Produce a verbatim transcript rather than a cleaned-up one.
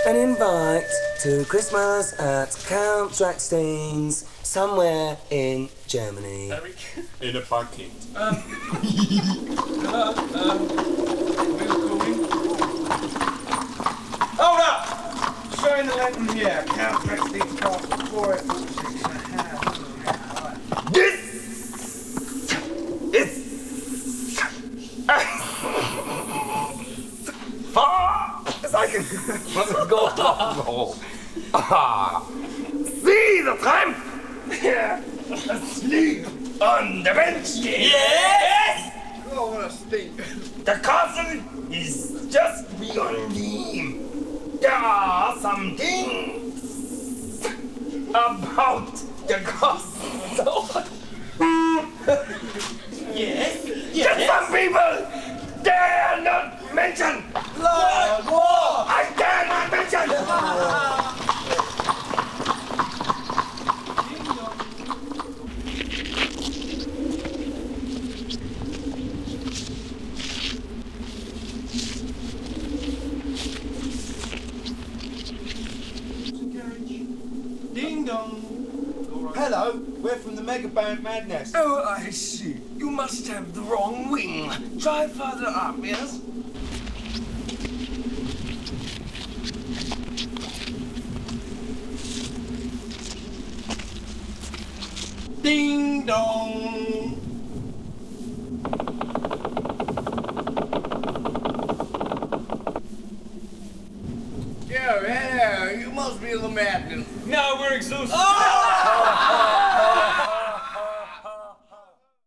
an invite to Christmas at Count Draxtein's somewhere in Germany. Eric? In a bucket. Um, hello, um, we were calling. Hold up! Showing the lantern here. Count Draxtein's Castle, four eight four six and a half. This is as far as I can go. Ah, see the time? Here, asleep on the bench. Yes! Oh, what a stink. The castle is just beyond me. There are some things about the castle. Yes? Yes? That some people dare not mention. Lord, war! I dare not mention. Ding dong. Hello, we're from the Mega Band Madness. Oh, I see. You must have the wrong wing. Try further up, yes? Ding dong. Yeah, yeah, you must be the madness. No, we're exhausted. Oh!